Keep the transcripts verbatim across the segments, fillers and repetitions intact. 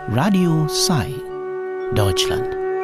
Radio Sai, Deutschland.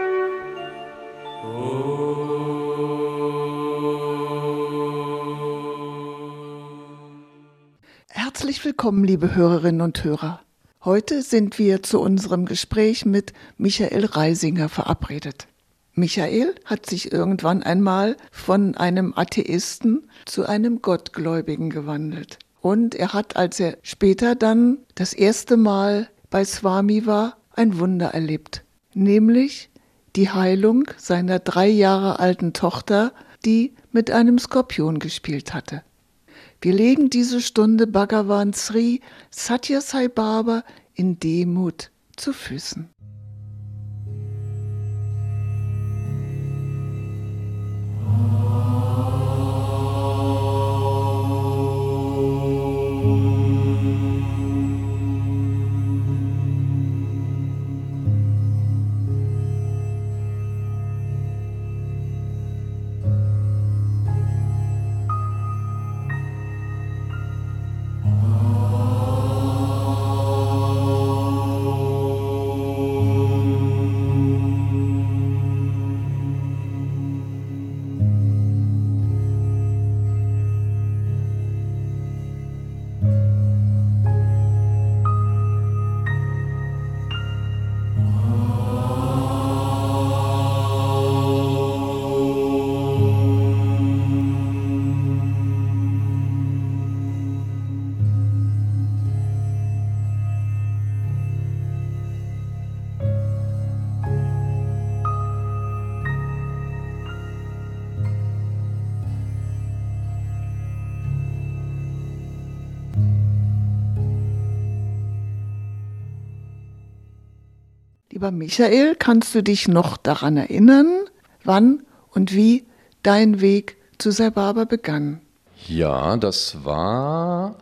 Herzlich willkommen, liebe Hörerinnen und Hörer. Heute sind wir zu unserem Gespräch mit Michael Reisinger verabredet. Michael hat sich irgendwann einmal von einem Atheisten zu einem Gottgläubigen gewandelt. Und er hat, als er später dann das erste Mal bei Swami war, ein Wunder erlebt. Nämlich die Heilung seiner drei Jahre alten Tochter, die mit einem Skorpion gespielt hatte. Wir legen diese Stunde Bhagavan Sri Sathya Sai Baba in Demut zu Füßen. Lieber Michael, kannst du dich noch daran erinnern, wann und wie dein Weg zu Sai Baba begann? Ja, das war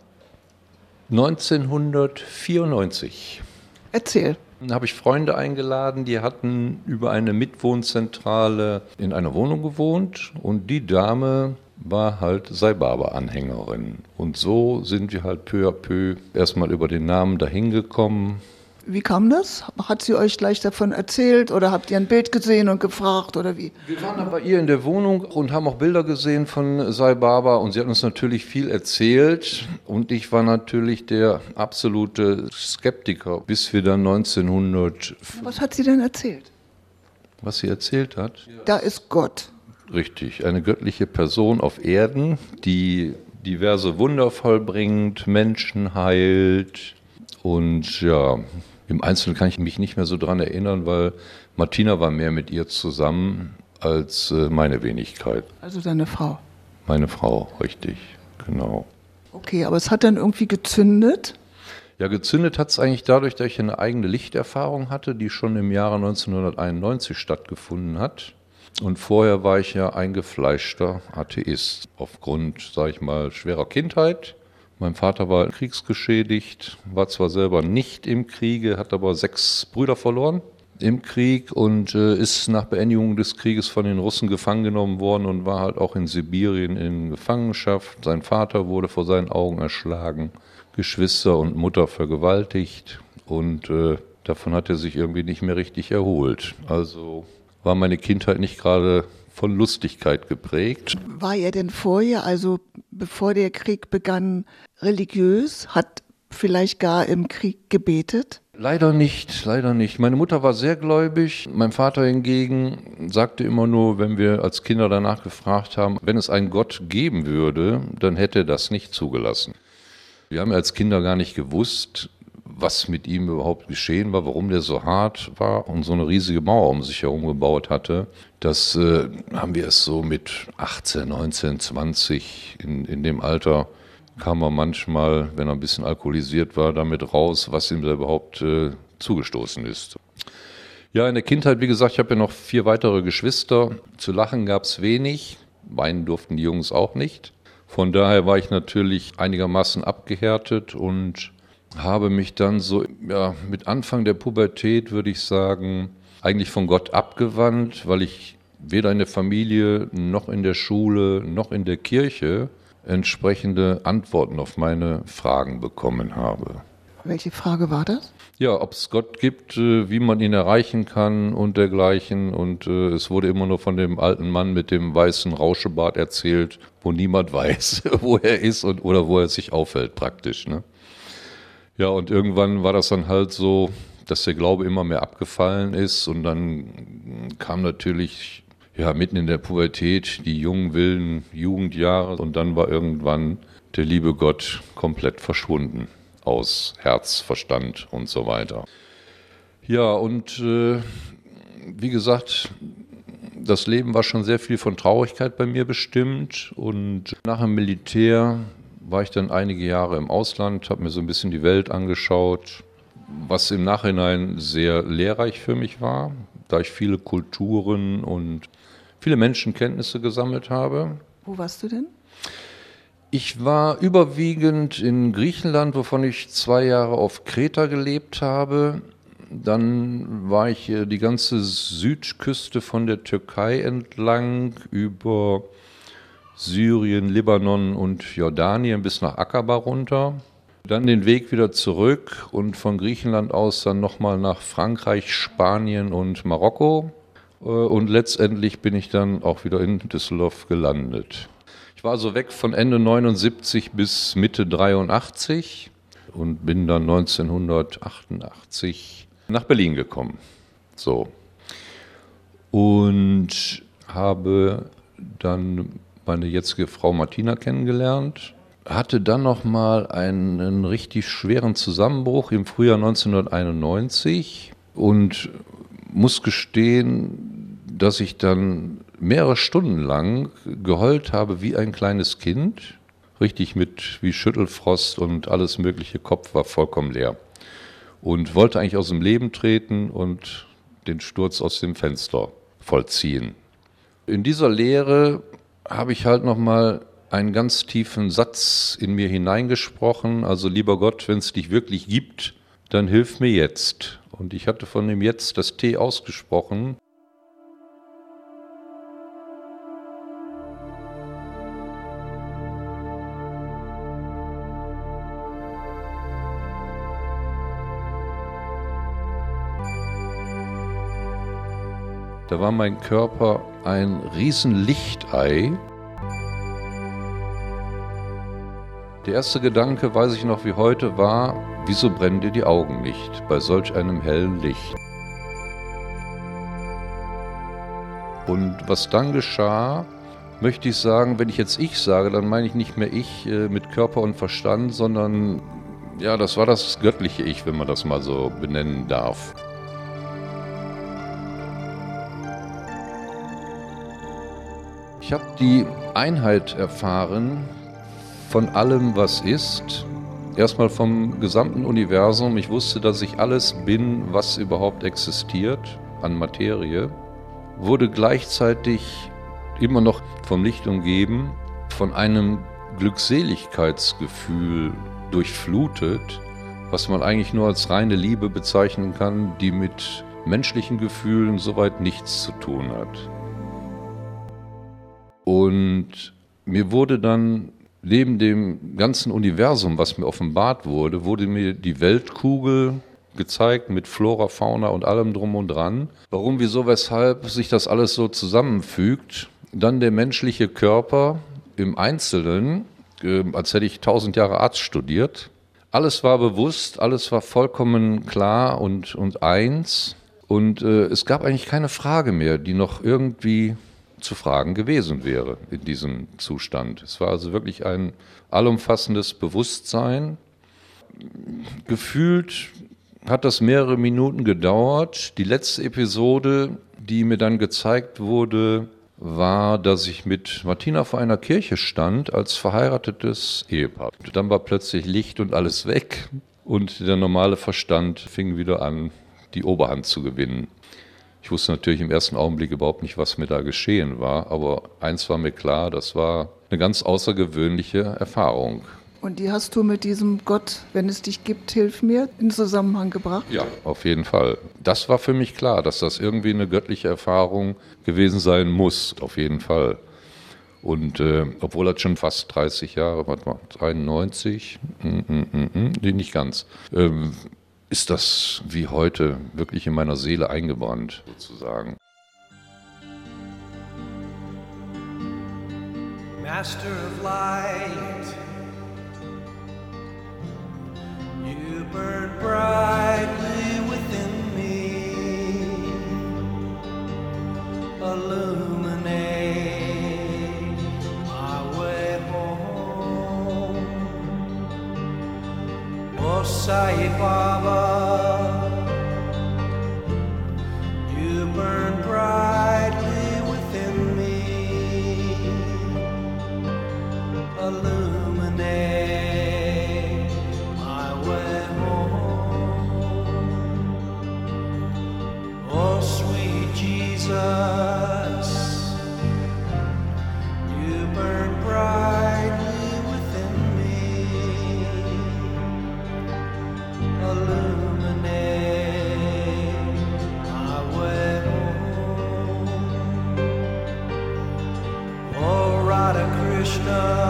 neunzehnhundertvierundneunzig. Erzähl. Da habe ich Freunde eingeladen, die hatten über eine Mitwohnzentrale in einer Wohnung gewohnt und die Dame war halt Sai Baba-Anhängerin. Und so sind wir halt peu à peu erstmal über den Namen dahin gekommen. Wie kam das? Hat sie euch gleich davon erzählt oder habt ihr ein Bild gesehen und gefragt oder wie? Wir waren dann bei ihr in der Wohnung und haben auch Bilder gesehen von Sai Baba und sie hat uns natürlich viel erzählt und ich war natürlich der absolute Skeptiker, bis wir dann neunzehnhundert... Was hat sie denn erzählt? Was sie erzählt hat? Da ist Gott. Richtig, eine göttliche Person auf Erden, die diverse Wunder vollbringt, Menschen heilt und ja... Im Einzelnen kann ich mich nicht mehr so dran erinnern, weil Martina war mehr mit ihr zusammen als meine Wenigkeit. Also deine Frau? Meine Frau, richtig, genau. Okay, aber es hat dann irgendwie gezündet? Ja, gezündet hat es eigentlich dadurch, dass ich eine eigene Lichterfahrung hatte, die schon im Jahre neunzehnhunderteinundneunzig stattgefunden hat. Und vorher war ich ja eingefleischter Atheist, aufgrund, sage ich mal, schwerer Kindheit. Mein Vater war kriegsgeschädigt, war zwar selber nicht im Kriege, hat aber sechs Brüder verloren im Krieg und äh, ist nach Beendigung des Krieges von den Russen gefangen genommen worden und war halt auch in Sibirien in Gefangenschaft. Sein Vater wurde vor seinen Augen erschlagen, Geschwister und Mutter vergewaltigt und äh, davon hat er sich irgendwie nicht mehr richtig erholt. Also war meine Kindheit nicht gerade von Lustigkeit geprägt. War er denn vorher, also bevor der Krieg begann, religiös? Hat vielleicht gar im Krieg gebetet? Leider nicht, leider nicht. Meine Mutter war sehr gläubig. Mein Vater hingegen sagte immer nur, wenn wir als Kinder danach gefragt haben, wenn es einen Gott geben würde, dann hätte er das nicht zugelassen. Wir haben als Kinder gar nicht gewusst, was mit ihm überhaupt geschehen war, warum der so hart war und so eine riesige Mauer um sich herum gebaut hatte. Das äh, haben wir es so mit achtzehn, neunzehn, zwanzig in, in dem Alter kam er manchmal, wenn er ein bisschen alkoholisiert war, damit raus, was ihm da überhaupt äh, zugestoßen ist. Ja, in der Kindheit, wie gesagt, ich habe ja noch vier weitere Geschwister. Zu lachen gab es wenig, weinen durften die Jungs auch nicht. Von daher war ich natürlich einigermaßen abgehärtet und habe mich dann so ja, mit Anfang der Pubertät, würde ich sagen, eigentlich von Gott abgewandt, weil ich weder in der Familie noch in der Schule noch in der Kirche entsprechende Antworten auf meine Fragen bekommen habe. Welche Frage war das? Ja, ob es Gott gibt, äh, wie man ihn erreichen kann und dergleichen. Und äh, es wurde immer nur von dem alten Mann mit dem weißen Rauschebart erzählt, wo niemand weiß, wo er ist und oder wo er sich aufhält praktisch. Ne? Ja, und irgendwann war das dann halt so, dass der Glaube immer mehr abgefallen ist. Und dann kam natürlich ja mitten in der Pubertät die jungen, wilden Jugendjahre. Und dann war irgendwann der liebe Gott komplett verschwunden. Aus Herz, Verstand und so weiter. Ja, und äh, wie gesagt, das Leben war schon sehr viel von Traurigkeit bei mir bestimmt. Und nach dem Militär war ich dann einige Jahre im Ausland, habe mir so ein bisschen die Welt angeschaut, was im Nachhinein sehr lehrreich für mich war, da ich viele Kulturen und viele Menschenkenntnisse gesammelt habe. Wo warst du denn? Ich war überwiegend in Griechenland, wovon ich zwei Jahre auf Kreta gelebt habe. Dann war ich die ganze Südküste von der Türkei entlang über Syrien, Libanon und Jordanien bis nach Akaba runter. Dann den Weg wieder zurück und von Griechenland aus dann nochmal nach Frankreich, Spanien und Marokko. Und letztendlich bin ich dann auch wieder in Düsseldorf gelandet. Ich war also weg von Ende neunundsiebzig bis Mitte dreiundachtzig und bin dann neunzehnhundertachtundachtzig nach Berlin gekommen. So. Und habe dann meine jetzige Frau Martina kennengelernt, hatte dann nochmal einen richtig schweren Zusammenbruch im Frühjahr neunzehnhunderteinundneunzig und muss gestehen, dass ich dann mehrere Stunden lang geheult habe wie ein kleines Kind, richtig mit wie Schüttelfrost und alles mögliche, Kopf war vollkommen leer und wollte eigentlich aus dem Leben treten und den Sturz aus dem Fenster vollziehen. In dieser Leere habe ich halt nochmal einen ganz tiefen Satz in mir hineingesprochen, also lieber Gott, wenn es dich wirklich gibt, dann hilf mir jetzt. Und ich hatte von dem Jetzt das T ausgesprochen. Da war mein Körper ein Riesenlichtei. Der erste Gedanke, weiß ich noch wie heute, war, wieso brennen dir die Augen nicht bei solch einem hellen Licht? Und was dann geschah, möchte ich sagen, wenn ich jetzt ich sage, dann meine ich nicht mehr ich äh, mit Körper und Verstand, sondern ja, das war das göttliche Ich, wenn man das mal so benennen darf. Ich habe die Einheit erfahren von allem, was ist. Erstmal vom gesamten Universum. Ich wusste, dass ich alles bin, was überhaupt existiert an Materie. Wurde gleichzeitig immer noch vom Licht umgeben, von einem Glückseligkeitsgefühl durchflutet, was man eigentlich nur als reine Liebe bezeichnen kann, die mit menschlichen Gefühlen soweit nichts zu tun hat. Und mir wurde dann neben dem ganzen Universum, was mir offenbart wurde, wurde mir die Weltkugel gezeigt mit Flora, Fauna und allem drum und dran. Warum, wieso, weshalb sich das alles so zusammenfügt. Dann der menschliche Körper im Einzelnen, äh, als hätte ich tausend Jahre Arzt studiert. Alles war bewusst, alles war vollkommen klar und, und eins. Und äh, es gab eigentlich keine Frage mehr, die noch irgendwie zu fragen gewesen wäre in diesem Zustand. Es war also wirklich ein allumfassendes Bewusstsein. Gefühlt hat das mehrere Minuten gedauert. Die letzte Episode, die mir dann gezeigt wurde, war, dass ich mit Martina vor einer Kirche stand als verheiratetes Ehepaar. Dann war plötzlich Licht und alles weg und der normale Verstand fing wieder an, die Oberhand zu gewinnen. Ich wusste natürlich im ersten Augenblick überhaupt nicht, was mir da geschehen war, aber eins war mir klar, das war eine ganz außergewöhnliche Erfahrung. Und die hast du mit diesem Gott, wenn es dich gibt, hilf mir, in Zusammenhang gebracht? Ja, auf jeden Fall. Das war für mich klar, dass das irgendwie eine göttliche Erfahrung gewesen sein muss, auf jeden Fall. Und äh, obwohl das schon fast dreißig Jahre, warte mal, dreiundneunzig, mm, mm, mm, mm, nee, nicht ganz, ähm, ist das wie heute wirklich in meiner Seele eingebrannt, sozusagen. Master of light, you burn brightly within me, illuminate my way home. Oh Sai Baba, you burn brightly within me, illuminate my way home. Oh sweet Jesus, you burn brightly within me, illuminate my way home. Oh Radha Krishna,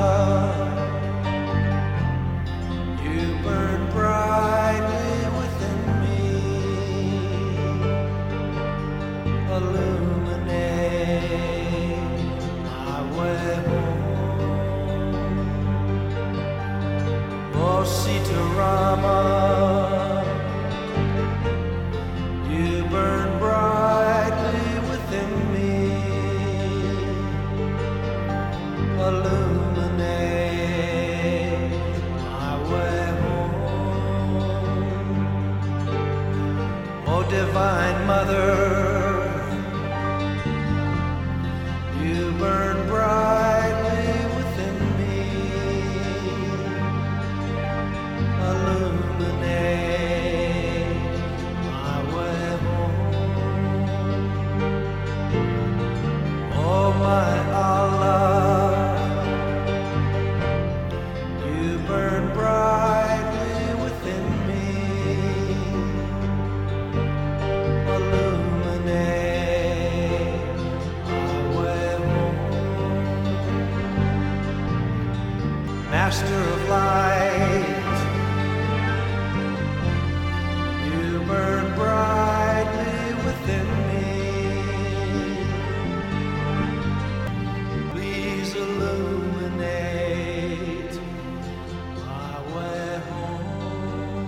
Divine Mother, you burn brightly within me, illuminate my way home. Oh my Allah, you burn brightly within me, Master of light, you burn brightly within me, please illuminate my way home.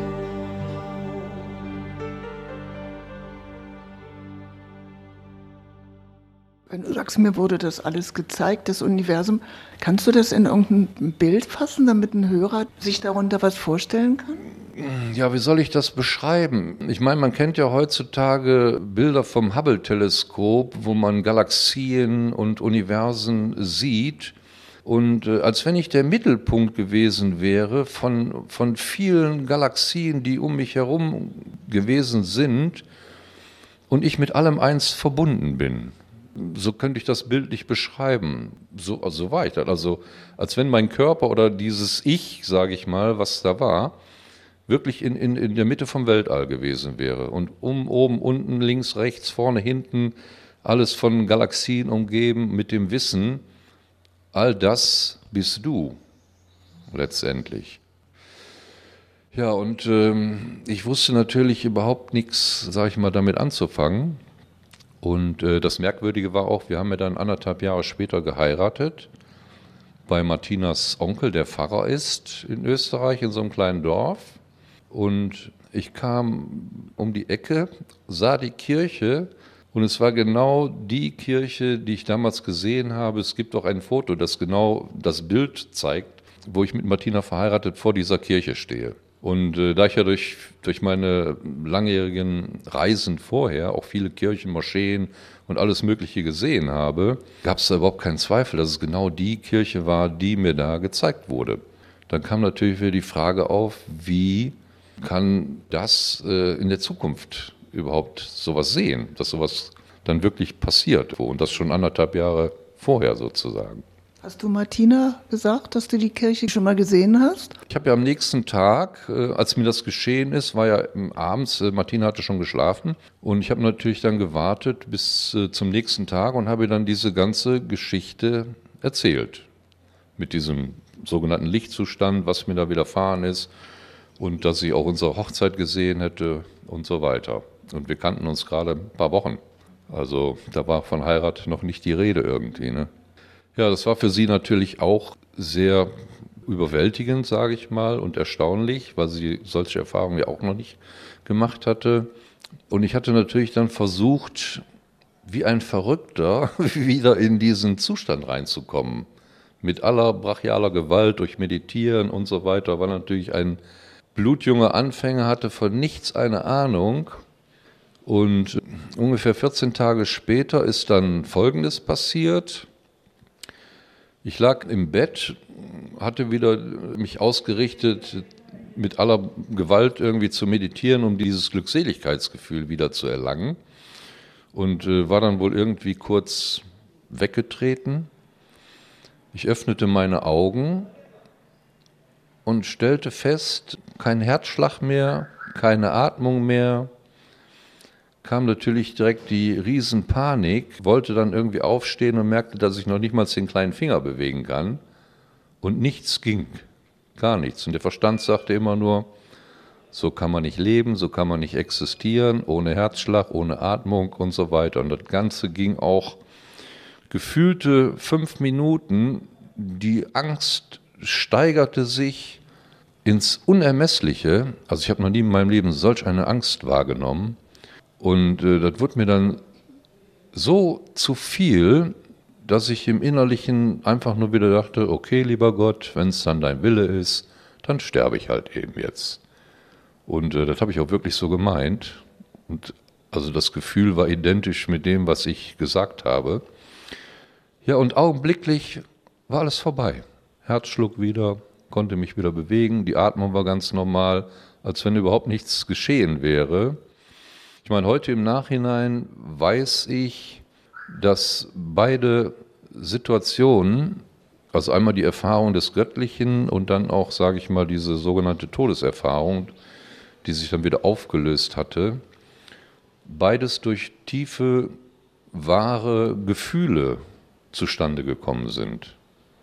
Wenn du sagst, mir wurde das alles gezeigt, das Universum, kannst du das in irgendein Bild fassen, damit ein Hörer sich darunter was vorstellen kann? Ja, wie soll ich das beschreiben? Ich meine, man kennt ja heutzutage Bilder vom Hubble-Teleskop, wo man Galaxien und Universen sieht. Und äh, als wenn ich der Mittelpunkt gewesen wäre von, von vielen Galaxien, die um mich herum gewesen sind und ich mit allem eins verbunden bin. So könnte ich das bildlich beschreiben. So, also so war ich das. Also als wenn mein Körper oder dieses Ich, sage ich mal, was da war, wirklich in, in, in der Mitte vom Weltall gewesen wäre. Und um, oben, unten, links, rechts, vorne, hinten, alles von Galaxien umgeben mit dem Wissen, all das bist du letztendlich. Ja, und ähm, ich wusste natürlich überhaupt nichts, sage ich mal, damit anzufangen. Und äh, das Merkwürdige war auch, wir haben ja dann anderthalb Jahre später geheiratet, bei Martinas Onkel, der Pfarrer ist in Österreich, in so einem kleinen Dorf. Und ich kam um die Ecke, sah die Kirche und es war genau die Kirche, die ich damals gesehen habe. Es gibt auch ein Foto, das genau das Bild zeigt, wo ich mit Martina verheiratet vor dieser Kirche stehe. Und äh, da ich ja durch, durch meine langjährigen Reisen vorher auch viele Kirchen, Moscheen und alles Mögliche gesehen habe, gab es da überhaupt keinen Zweifel, dass es genau die Kirche war, die mir da gezeigt wurde. Dann kam natürlich wieder die Frage auf, wie kann das äh, in der Zukunft überhaupt sowas sehen, dass sowas dann wirklich passiert und das schon anderthalb Jahre vorher sozusagen. Hast du Martina gesagt, dass du die Kirche schon mal gesehen hast? Ich habe ja am nächsten Tag, äh, als mir das geschehen ist, war ja abends, äh, Martina hatte schon geschlafen und ich habe natürlich dann gewartet bis äh, zum nächsten Tag und habe dann diese ganze Geschichte erzählt. Mit diesem sogenannten Lichtzustand, was mir da widerfahren ist und dass sie auch unsere Hochzeit gesehen hätte und so weiter. Und wir kannten uns gerade ein paar Wochen. Also da war von Heirat noch nicht die Rede irgendwie, ne? Ja, das war für sie natürlich auch sehr überwältigend, sage ich mal, und erstaunlich, weil sie solche Erfahrungen ja auch noch nicht gemacht hatte. Und ich hatte natürlich dann versucht, wie ein Verrückter wieder in diesen Zustand reinzukommen. Mit aller brachialer Gewalt, durch Meditieren und so weiter, war natürlich ein blutjunger Anfänger, hatte von nichts eine Ahnung. Und ungefähr vierzehn Tage später ist dann Folgendes passiert. Ich lag im Bett, hatte wieder mich ausgerichtet, mit aller Gewalt irgendwie zu meditieren, um dieses Glückseligkeitsgefühl wieder zu erlangen. Und äh, war dann wohl irgendwie kurz weggetreten. Ich öffnete meine Augen und stellte fest, kein Herzschlag mehr, keine Atmung mehr. Kam natürlich direkt die Riesenpanik, wollte dann irgendwie aufstehen und merkte, dass ich noch nicht mal den kleinen Finger bewegen kann. Und nichts ging, gar nichts. Und der Verstand sagte immer nur, so kann man nicht leben, so kann man nicht existieren, ohne Herzschlag, ohne Atmung und so weiter. Und das Ganze ging auch gefühlte fünf Minuten. Die Angst steigerte sich ins Unermessliche. Also ich habe noch nie in meinem Leben solch eine Angst wahrgenommen. Und äh, das wurde mir dann so zu viel, dass ich im Innerlichen einfach nur wieder dachte, okay, lieber Gott, wenn es dann dein Wille ist, dann sterbe ich halt eben jetzt. Und äh, das habe ich auch wirklich so gemeint. Und also das Gefühl war identisch mit dem, was ich gesagt habe. Ja, und augenblicklich war alles vorbei. Herzschlag wieder, konnte mich wieder bewegen, die Atmung war ganz normal, als wenn überhaupt nichts geschehen wäre. Ich meine, heute im Nachhinein weiß ich, dass beide Situationen, also einmal die Erfahrung des Göttlichen und dann auch, sage ich mal, diese sogenannte Todeserfahrung, die sich dann wieder aufgelöst hatte, beides durch tiefe, wahre Gefühle zustande gekommen sind.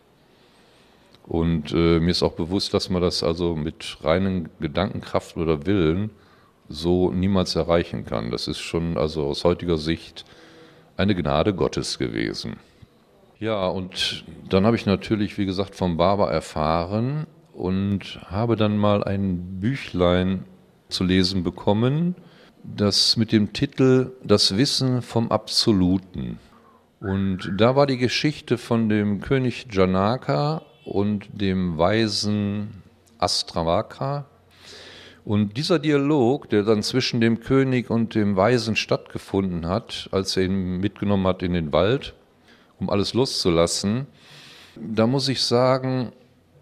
Und äh, mir ist auch bewusst, dass man das also mit reinen Gedankenkraft oder Willen so niemals erreichen kann. Das ist schon also aus heutiger Sicht eine Gnade Gottes gewesen. Ja, und dann habe ich natürlich, wie gesagt, vom Baba erfahren und habe dann mal ein Büchlein zu lesen bekommen, das mit dem Titel Das Wissen vom Absoluten. Und da war die Geschichte von dem König Janaka und dem Weisen Astravakra. Und dieser Dialog, der dann zwischen dem König und dem Weisen stattgefunden hat, als er ihn mitgenommen hat in den Wald, um alles loszulassen, da muss ich sagen,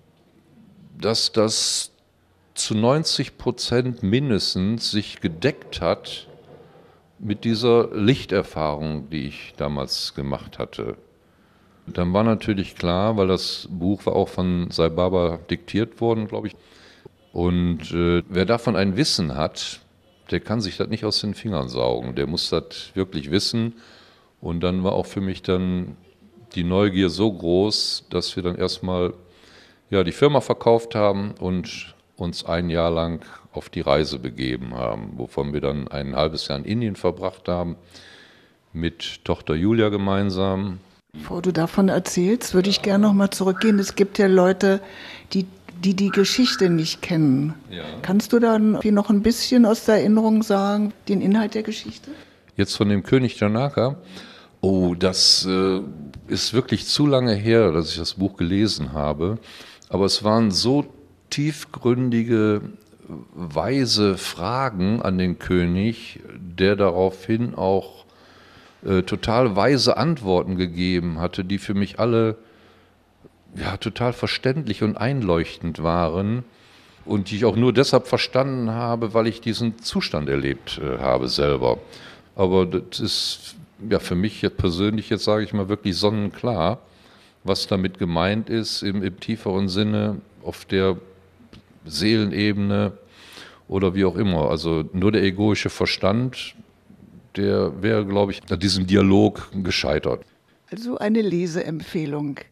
dass das zu neunzig Prozent mindestens sich gedeckt hat mit dieser Lichterfahrung, die ich damals gemacht hatte. Dann war natürlich klar, weil das Buch war auch von Sai Baba diktiert worden, glaube ich. Und äh, wer davon ein Wissen hat, der kann sich das nicht aus den Fingern saugen. Der muss das wirklich wissen. Und dann war auch für mich dann die Neugier so groß, dass wir dann erstmal ja, die Firma verkauft haben und uns ein Jahr lang auf die Reise begeben haben, wovon wir dann ein halbes Jahr in Indien verbracht haben, mit Tochter Julia gemeinsam. Bevor du davon erzählst, würde ich gerne noch mal zurückgehen. Es gibt ja Leute, die die die Geschichte nicht kennen. Ja. Kannst du dann noch ein bisschen aus der Erinnerung sagen, den Inhalt der Geschichte? Jetzt von dem König Janaka? Oh, das äh, ist wirklich zu lange her, dass ich das Buch gelesen habe. Aber es waren so tiefgründige, weise Fragen an den König, der daraufhin auch äh, total weise Antworten gegeben hatte, die für mich alle ja, total verständlich und einleuchtend waren und die ich auch nur deshalb verstanden habe, weil ich diesen Zustand erlebt äh, habe selber. Aber das ist ja für mich jetzt persönlich, jetzt sage ich mal, wirklich sonnenklar, was damit gemeint ist im, im tieferen Sinne, auf der Seelenebene oder wie auch immer. Also nur der egoische Verstand, der wäre, glaube ich, an diesem Dialog gescheitert. Also eine Leseempfehlung.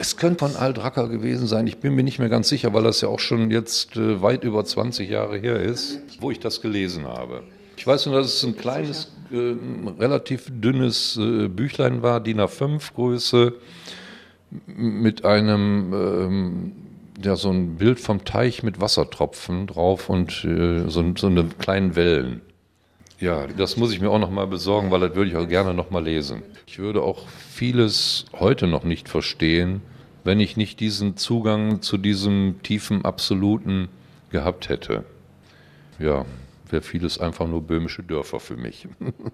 Es könnte von Al Dracker gewesen sein, ich bin mir nicht mehr ganz sicher, weil das ja auch schon jetzt äh, weit über zwanzig Jahre her ist, wo ich das gelesen habe. Ich weiß nur, dass es ein kleines, äh, relativ dünnes äh, Büchlein war, D I N A fünf Größe, mit einem, ähm, ja, so ein Bild vom Teich mit Wassertropfen drauf und äh, so, so eine kleinen Wellen. Ja, das muss ich mir auch noch mal besorgen, weil das würde ich auch gerne noch mal lesen. Ich würde auch vieles heute noch nicht verstehen, wenn ich nicht diesen Zugang zu diesem tiefen Absoluten gehabt hätte. Ja, wäre vieles einfach nur böhmische Dörfer für mich.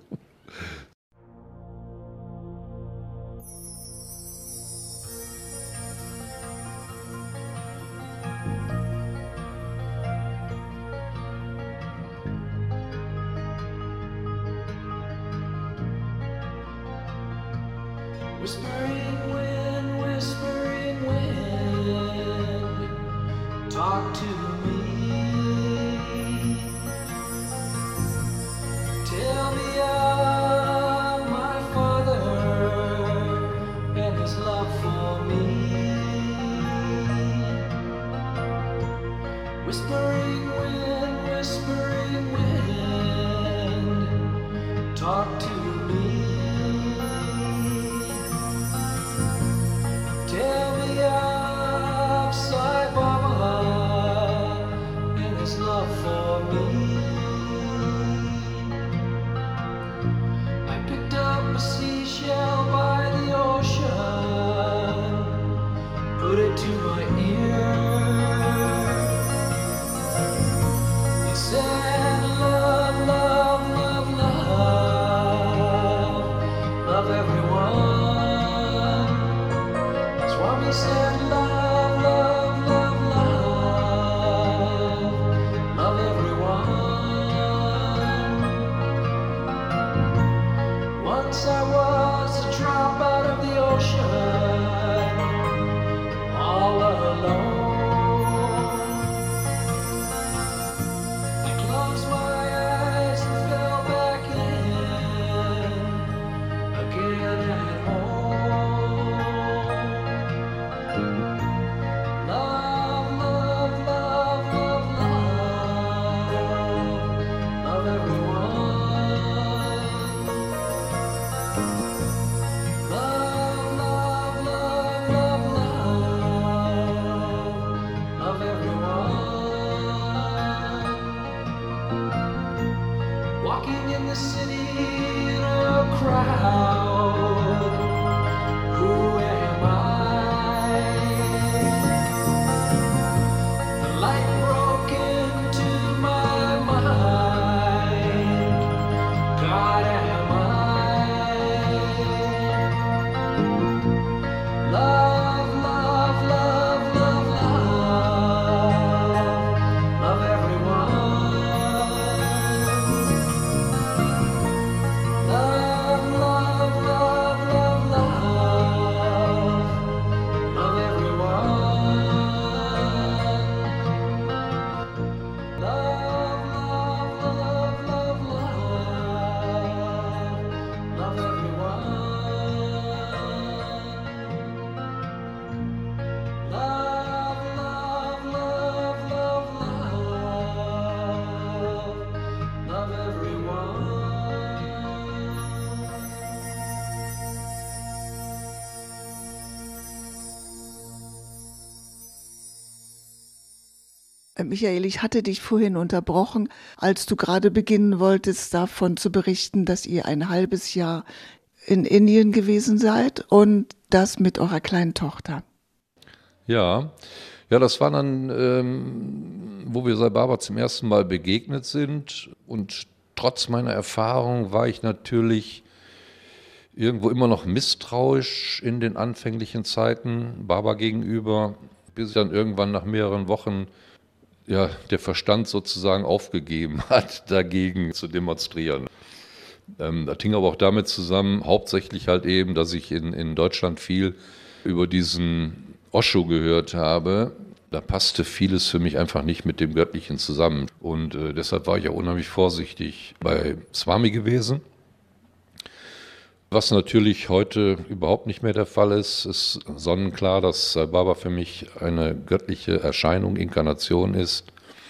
Whispering wind, whispering wind, talk to me. Tell me of my father and his love for me. Whispering wind, whispering wind, talk to me. Tell me of Sai Baba and his love for me. I picked up a seashell by the ocean, put it to my ear. He said, love, love, love, love, love everyone. Swami said, love, love, love, love, love everyone. Once I was a drop out of the ocean, all alone. I closed my eyes and fell back in, again at home. Love, love, love, love, love, love everyone. Love, love, love, love, love, love everyone. Walking in the city in a crowd, who am I? The light broke into my mind. God, am I? Love, love, love, love, love, love everyone. Love, love, love, love, love, love everyone. Love, love, love, love, love, love everyone. Love, love, love, love, love, love everyone. Äh, Michael, ich hatte dich vorhin unterbrochen, als du gerade beginnen wolltest, davon zu berichten, dass ihr ein halbes Jahr in Indien gewesen seid und das mit eurer kleinen Tochter. Ja, ja, das war dann, ähm, wo wir Sai Baba zum ersten Mal begegnet sind. Und trotz meiner Erfahrung war ich natürlich irgendwo immer noch misstrauisch in den anfänglichen Zeiten Baba gegenüber, bis dann irgendwann nach mehreren Wochen ja, der Verstand sozusagen aufgegeben hat, dagegen zu demonstrieren. Ähm, das hing aber auch damit zusammen, hauptsächlich halt eben, dass ich in, in Deutschland viel über diesen Osho gehört habe. Da passte vieles für mich einfach nicht mit dem Göttlichen zusammen. Und äh, deshalb war ich auch unheimlich vorsichtig bei Swami gewesen. Was natürlich heute überhaupt nicht mehr der Fall ist, ist sonnenklar, dass Sai Baba für mich eine göttliche Erscheinung, Inkarnation ist.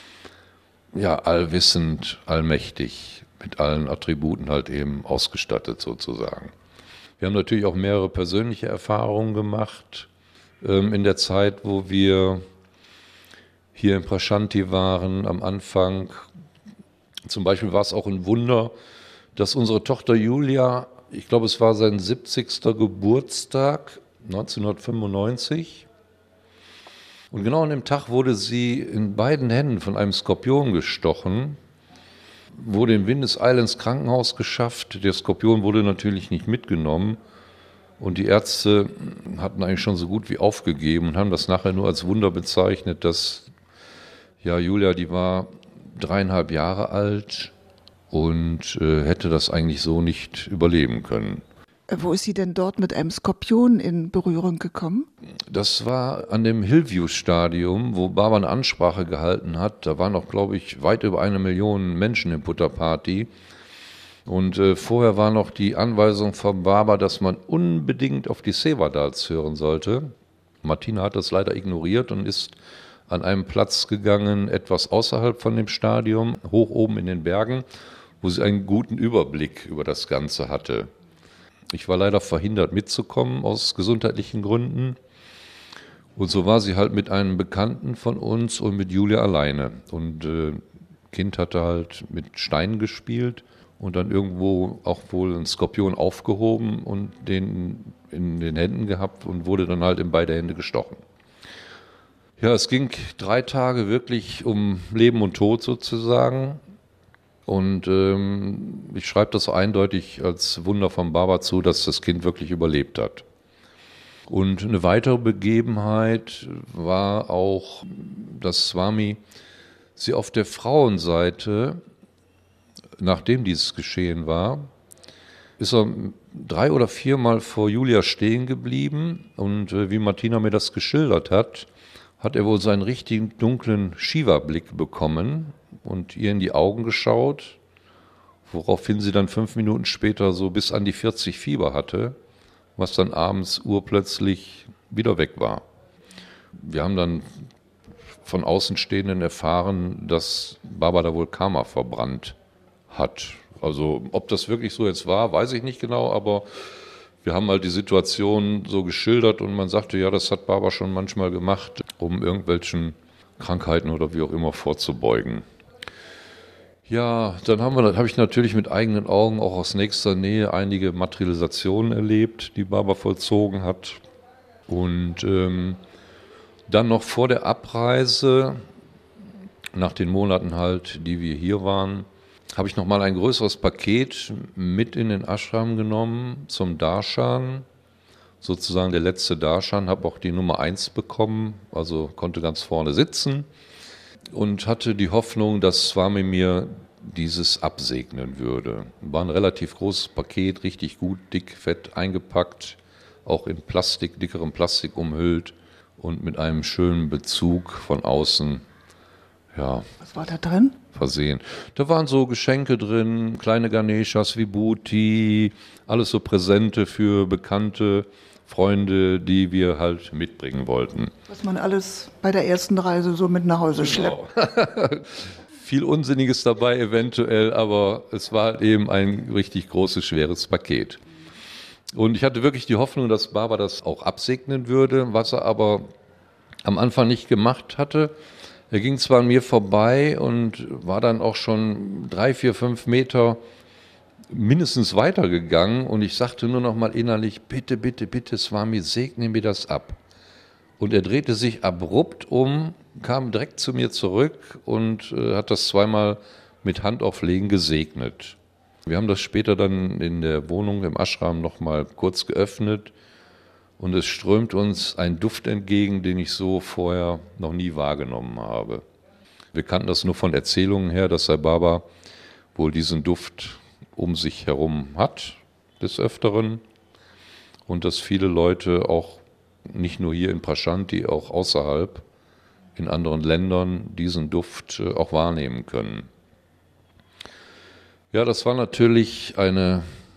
Ja, allwissend, allmächtig, mit allen Attributen halt eben ausgestattet sozusagen. Wir haben natürlich auch mehrere persönliche Erfahrungen gemacht ähm, in der Zeit, wo wir hier in Prashanti waren am Anfang. Zum Beispiel war es auch ein Wunder, dass unsere Tochter Julia, ich glaube, es war sein siebzigster Geburtstag, neunzehnhundertfünfundneunzig. Und genau an dem Tag wurde sie in beiden Händen von einem Skorpion gestochen, wurde in Windes-Isle ins Krankenhaus geschafft. Der Skorpion wurde natürlich nicht mitgenommen. Und die Ärzte hatten eigentlich schon so gut wie aufgegeben und haben das nachher nur als Wunder bezeichnet, dass ja, Julia, die war dreieinhalb Jahre alt und äh, hätte das eigentlich so nicht überleben können. Wo ist sie denn dort mit einem Skorpion in Berührung gekommen? Das war an dem Hillview-Stadium, wo Baba eine Ansprache gehalten hat. Da waren noch, glaube ich, weit über eine Million Menschen im Puttaparthi. Und äh, vorher war noch die Anweisung von Baba, dass man unbedingt auf die Sevadals hören sollte. Martina hat das leider ignoriert und ist an einem Platz gegangen, etwas außerhalb von dem Stadion, hoch oben in den Bergen, wo sie einen guten Überblick über das Ganze hatte. Ich war leider verhindert mitzukommen aus gesundheitlichen Gründen. Und so war sie halt mit einem Bekannten von uns und mit Julia alleine. Und äh, Kind hatte halt mit Steinen gespielt und dann irgendwo auch wohl einen Skorpion aufgehoben und den in den Händen gehabt und wurde dann halt in beide Hände gestochen. Ja, es ging drei Tage wirklich um Leben und Tod sozusagen. Und ähm, ich schreibe das eindeutig als Wunder von Baba zu, dass das Kind wirklich überlebt hat. Und eine weitere Begebenheit war auch, dass Swami sie auf der Frauenseite, nachdem dieses geschehen war, ist er drei oder viermal vor Julia stehen geblieben. Und äh, wie Martina mir das geschildert hat, hat er wohl seinen richtigen dunklen Shiva-Blick bekommen und ihr in die Augen geschaut, woraufhin sie dann fünf Minuten später so bis an die vierzig Fieber hatte, was dann abends urplötzlich wieder weg war. Wir haben dann von Außenstehenden erfahren, dass Baba da wohl Karma verbrannt hat. Also ob das wirklich so jetzt war, weiß ich nicht genau, aber wir haben halt die Situation so geschildert und man sagte, ja, das hat Baba schon manchmal gemacht, um irgendwelchen Krankheiten oder wie auch immer vorzubeugen. Ja, dann haben wir, habe ich natürlich mit eigenen Augen auch aus nächster Nähe einige Materialisationen erlebt, die Baba vollzogen hat. Und ähm, dann noch vor der Abreise, nach den Monaten halt, die wir hier waren, habe ich nochmal ein größeres Paket mit in den Ashram genommen zum Darshan, sozusagen der letzte Darshan, habe auch die Nummer eins bekommen, also konnte ganz vorne sitzen und hatte die Hoffnung, dass Swami mir dieses absegnen würde. War ein relativ großes Paket, richtig gut, dick, fett eingepackt, auch in Plastik, dickerem Plastik umhüllt und mit einem schönen Bezug von außen, ja. Was war da drin? Versehen. Da waren so Geschenke drin, kleine Ganeshas, Vibhuti, alles so Präsente für bekannte Freunde, die wir halt mitbringen wollten. Was man alles bei der ersten Reise so mit nach Hause schleppt. Genau. Viel Unsinniges dabei eventuell, aber es war eben ein richtig großes, schweres Paket. Und ich hatte wirklich die Hoffnung, dass Baba das auch absegnen würde, was er aber am Anfang nicht gemacht hatte. Er ging zwar an mir vorbei und war dann auch schon drei, vier, fünf Meter mindestens weitergegangen und ich sagte nur noch mal innerlich, bitte, bitte, bitte, Swami, segne mir das ab. Und er drehte sich abrupt um, kam direkt zu mir zurück und äh, hat das zweimal mit Handauflegen gesegnet. Wir haben das später dann in der Wohnung im Ashram noch mal kurz geöffnet und es strömt uns ein Duft entgegen, den ich so vorher noch nie wahrgenommen habe. Wir kannten das nur von Erzählungen her, dass Sai Baba wohl diesen Duft um sich herum hat, des Öfteren, und dass viele Leute auch nicht nur hier in Prashanti, auch außerhalb, in anderen Ländern, diesen Duft auch wahrnehmen können. Ja, das war natürlich eine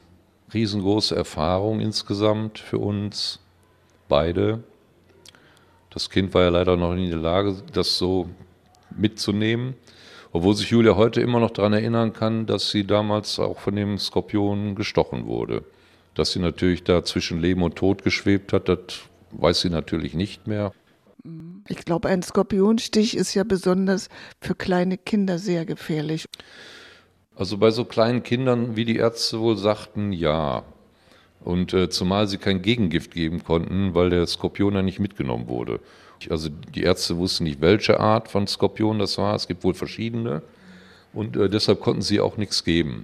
riesengroße Erfahrung insgesamt für uns beide. Das Kind war ja leider noch nicht in der Lage, das so mitzunehmen, obwohl sich Julia heute immer noch daran erinnern kann, dass sie damals auch von dem Skorpion gestochen wurde. Dass sie natürlich da zwischen Leben und Tod geschwebt hat, das weiß sie natürlich nicht mehr. Ich glaube, ein Skorpionstich ist ja besonders für kleine Kinder sehr gefährlich. Also bei so kleinen Kindern, wie die Ärzte wohl sagten, ja. Und äh, zumal sie kein Gegengift geben konnten, weil der Skorpion ja nicht mitgenommen wurde. Also die Ärzte wussten nicht, welche Art von Skorpion das war. Es gibt wohl verschiedene. Und äh, deshalb konnten sie auch nichts geben.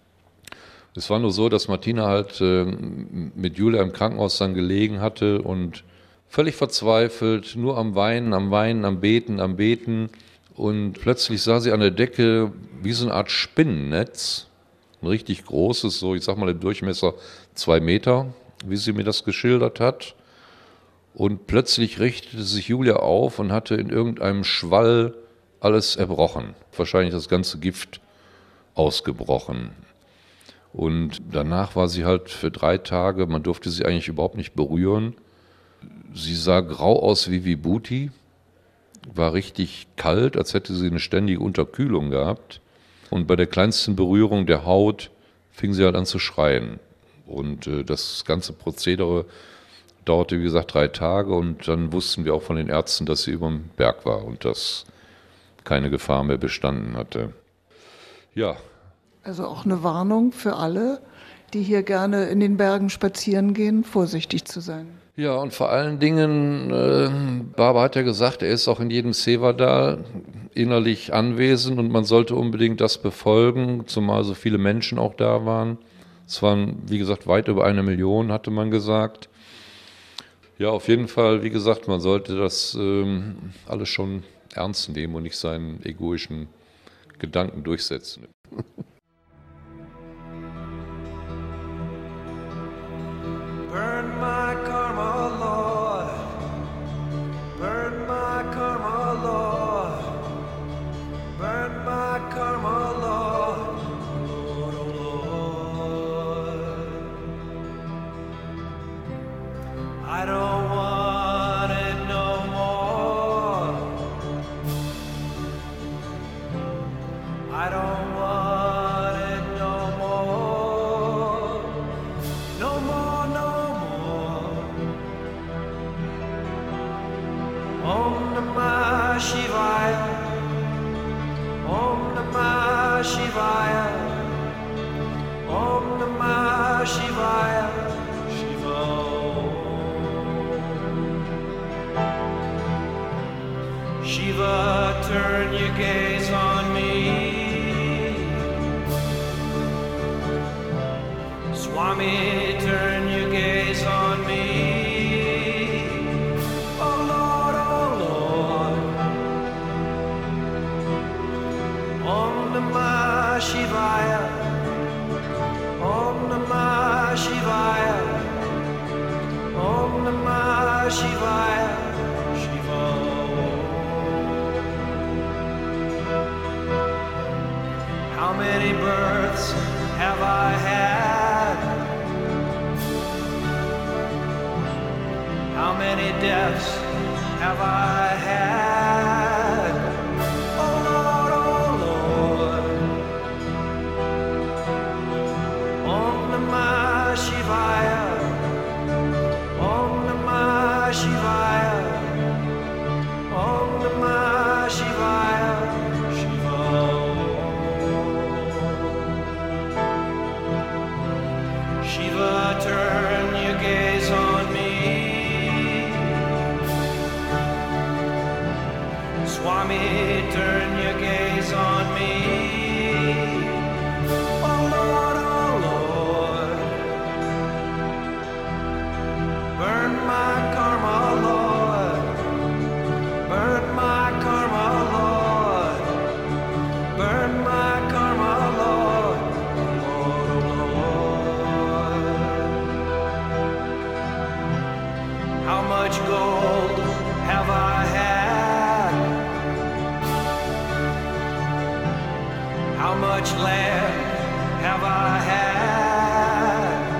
Es war nur so, dass Martina halt äh, mit Julia im Krankenhaus dann gelegen hatte und völlig verzweifelt, nur am Weinen, am Weinen, am Beten, am Beten. Und plötzlich sah sie an der Decke wie so eine Art Spinnennetz, ein richtig großes, so ich sag mal im Durchmesser zwei Meter, wie sie mir das geschildert hat. Und plötzlich richtete sich Julia auf und hatte in irgendeinem Schwall alles erbrochen, wahrscheinlich das ganze Gift ausgebrochen. Und danach war sie halt für drei Tage, man durfte sie eigentlich überhaupt nicht berühren. Sie sah grau aus wie Vibuti, war richtig kalt, als hätte sie eine ständige Unterkühlung gehabt. Und bei der kleinsten Berührung der Haut fing sie halt an zu schreien. Und äh, das ganze Prozedere dauerte, wie gesagt, drei Tage. Und dann wussten wir auch von den Ärzten, dass sie über dem Berg war und dass keine Gefahr mehr bestanden hatte. Ja. Also auch eine Warnung für alle, die hier gerne in den Bergen spazieren gehen, vorsichtig zu sein. Ja, und vor allen Dingen, äh, Barbara hat ja gesagt, er ist auch in jedem Severdal innerlich anwesend und man sollte unbedingt das befolgen, zumal so viele Menschen auch da waren. Es waren, wie gesagt, weit über eine Million, hatte man gesagt. Ja, auf jeden Fall, wie gesagt, man sollte das ähm, alles schon ernst nehmen und nicht seinen egoischen Gedanken durchsetzen. Burn my karma, Lord. Burn my karma, Lord. Burn my karma, Lord. Lord, oh Lord. I don't want it no more. I don't want it no more. No more, no more. Om Namah Shivaya. Om Namah Shivaya. Om Namah Shivaya. Shiva Om. Shiva, turn your gaze on me. Swami, turn your gaze on me. Oh Lord, oh Lord. Om Namah Shivaya. Om Namah Shivaya. Om Namah Shivaya. Shiva Om. How many births have I had? How many deaths have I had? Oh Lord, oh Lord. Om Namah Shivaya. Om Namah Shivaya. Om Namah Shivaya. Shiva Om. Shiva, turn your gaze on me. Swami, turn your gaze on me. Oh Lord, oh Lord. Burn my karma, Lord. Burn my karma, Lord. Burn my karma, Lord. Lord, oh Lord. How much gold have I had? How much land have I had?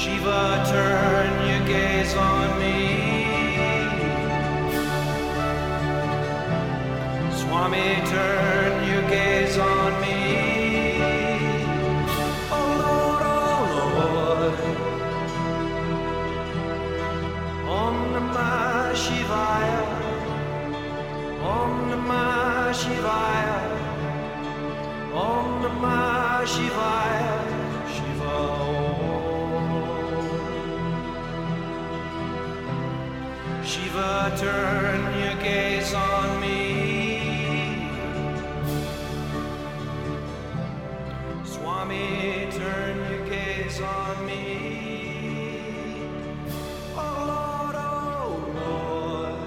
Shiva, turn your gaze on me. Swami, turn your gaze on me. Oh Lord, oh Lord. Om Namah Shivaya. Om Namah Shivaya. Om Namah Shivaya. Shiva Om. Shiva, turn your gaze on me. Swami, turn your gaze on me. Oh Lord, oh Lord.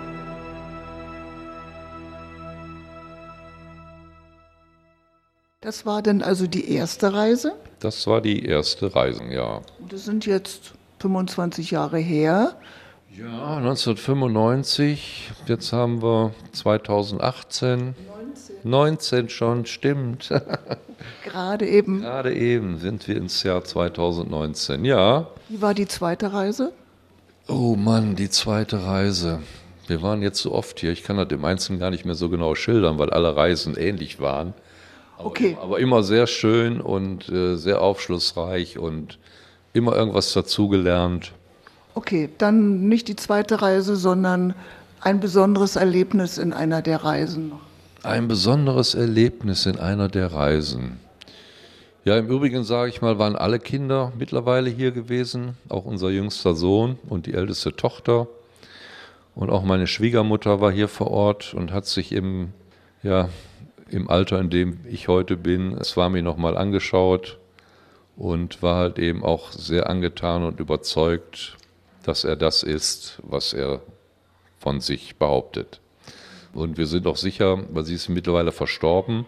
Das war dann also die erste Reise. Das war die erste Reise, ja. Und das sind jetzt fünfundzwanzig Jahre her. Ja, neunzehnhundertfünfundneunzig, jetzt haben wir zweitausendachtzehn. neunzehn. neunzehn schon, stimmt. Gerade eben. Gerade eben sind wir ins Jahr zweitausendneunzehn, ja. Wie war die zweite Reise? Oh Mann, die zweite Reise. Wir waren jetzt so oft hier, ich kann das im Einzelnen gar nicht mehr so genau schildern, weil alle Reisen ähnlich waren. Aber, Okay. aber immer sehr schön und äh, sehr aufschlussreich und immer irgendwas dazugelernt. Okay, dann nicht die zweite Reise, sondern ein besonderes Erlebnis in einer der Reisen. Ein besonderes Erlebnis in einer der Reisen. Ja, im Übrigen sage ich mal, waren alle Kinder mittlerweile hier gewesen, auch unser jüngster Sohn und die älteste Tochter. Und auch meine Schwiegermutter war hier vor Ort und hat sich im, ja, im Alter, in dem ich heute bin, Swami nochmal angeschaut und war halt eben auch sehr angetan und überzeugt, dass er das ist, was er von sich behauptet. Und wir sind auch sicher, weil sie ist mittlerweile verstorben.